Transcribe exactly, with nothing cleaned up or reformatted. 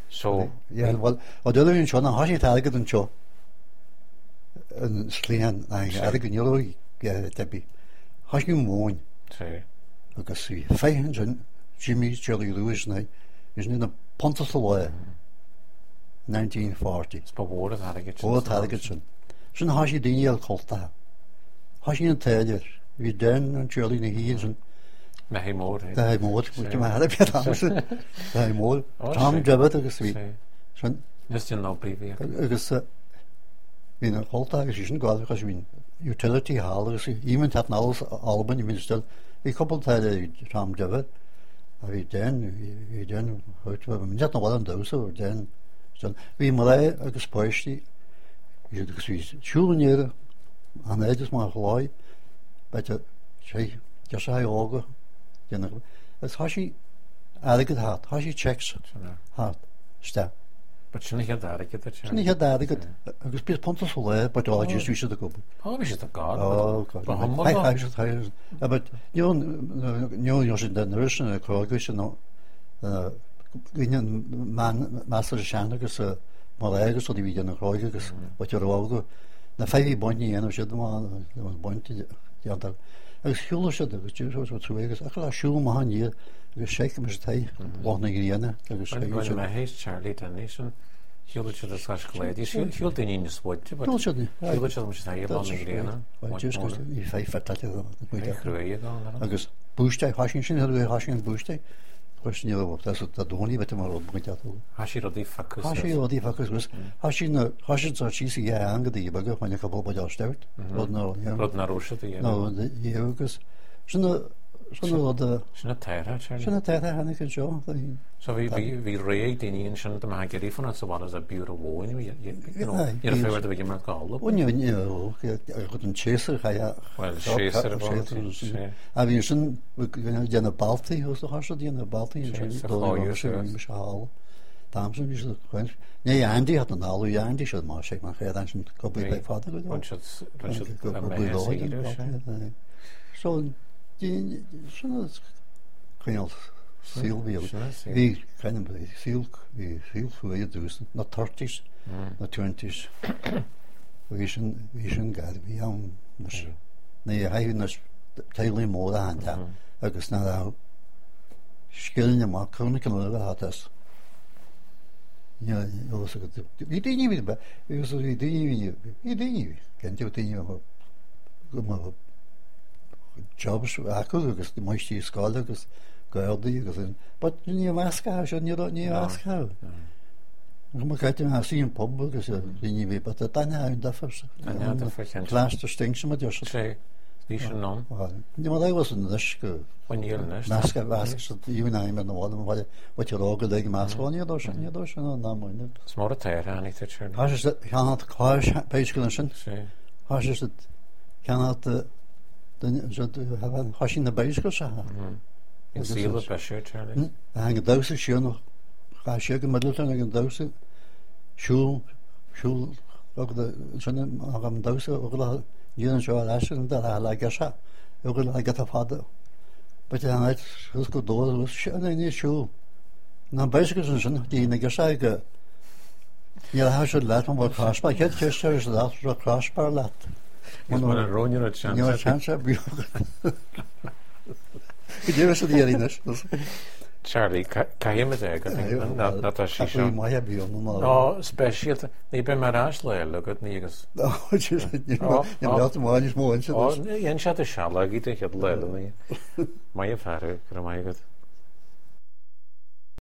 So yeah, well, o dyna fi'n sio na hasi targad yn sio yn slian na arg yn ylw debi hasi yn mwyn agos i ffein sy'n Jimmy Jelly Lewis na is yn y Pontus Loe nineteen forty Spawr oedd argad o targad sy'n sy'n hasi dyn i'r colta hasi yn telir fi den yn Jelly na hi sy'n Na hei môr. Da hei môr, wyt ti'n maher efo'r amser. Da hei môr. Tam jabod agos fi. Nes ti'n nau brifi. Agos fi'n holta agos eisiau gweld agos fi'n utility hall agos i'n tad nals Alban i mynd stil. Fi cobl taid e tam jabod. A fi den, fi den, hwt fe, mynd tad na wad yn daws o den. Fi mylai agos poesti. Agos fi siŵl yn ere. An edrych ma'n chloi. Beth e, jasau ogo. It's hashi argad hart, hashi checks hart, sta. But sy'n eich argad it? Sy'n eich argad, agos bys Pontus Loe, but all just wish it a couple. Oh, wish it a god. Oh, god. But hwnnw? Hai, hai, hai, hai. But, nio, nio, nio sy'n dyn nyrys yn y crogwys yn o, gwynn master sian agos mor agos oedd i fi yn y crogwys agos, wat yw'r awgo. Na ffai fi boint ni enw sydd yma, boint i diandar. Agus hiúla siad agus dúr was wat agus ach la siúl ma han hier agus shake mas tai wona griana agus shake was my haste Charlie Dennison hiúla siad as gas glad is hiúla din in spot but hiúla siad hiúla siad mas tai wona griana just gus i fai fatal agus boostai hashin sin hadu hashin boostai Question you that's the Doni but tomorrow bring that. Hashi rodi focus. Hashi rodi focus was Hashi no Hashi so cheesy yeah anga die bag when you couple by just out. Rod no yeah. Rod na rusha die. No the because so so the Sy'n teira, Charlie? Sy'n teira, hannig yn sio. So fi fi rei dyn ni'n sy'n dy mae gyrru ffwn as what as a bureau war, you're a fawr dy fi gymryd golwg. O'n i'n gwyd yn chaser, chai a... Wel, chaser y bod. A fi sy'n, dyn y balti, hwys o hasio dyn y balti. Chaser, hwyr, sy'n. Damsen, vi sy'n gwyn. Nee, Andy had een halve jaar, Andy sy'n maar zeg maar, ga je dan sy'n gobby bij vader gwyd. Want sy'n amazing. So, die zo'n geen ziel wil. Wie kennen we ziel, wie ziel voor je dus na thirties, na twenties. We zijn we zijn gaar wie aan. Nee, hij is heel mooi aan het. Ik is nou schillen maar kunnen kunnen we had dat. Ja, was het. Wie die niet meer. Wie was die die wie die niet. Kent je die niet maar. Jobs acw agus the moisty ysgol agus gaeldi agus but ni masca so ni ni masca ma gaet yn hasi yn pub agus ni fi but dan ha yn daffers dan da fachant class distinction ma dios tre ni schon non ni ma dai was yn dysg when you're nest masca was so you and I in the wall what what you're all good like masca ni dos ni dos no na mo ni smart tear han it turn has is kan het clash page condition has is het kan het dan zat hebben hashin de bezig zijn. In ziel bij shirt Charlie. Hangen dozen show nog. Ga je met dat een dozen. Shoe shoe ook de zo'n agam dozen ook la jullie zo laten dat hij la gasa. Ook la gata vader. Maar dan het is goed door was shoe nee shoe. Na bezig zijn zo'n die in gasa ik. Ja, hij zou laten wat crossbar. Ik heb gisteren dat zo crossbar laat. Is maar een roonje uit chance. Ja, chance heb je. Ik denk dat die erin is. Charlie, kan je me zeggen dat dat als je zo. Ik moet hebben jongen maar. Oh, speciaal. Nee, ben maar raasle, look at niks. Oh, je je moet maar eens mooi zijn. Oh, nee, je zat de schalla, giet ik het leden. Maar je vader, kan maar je het.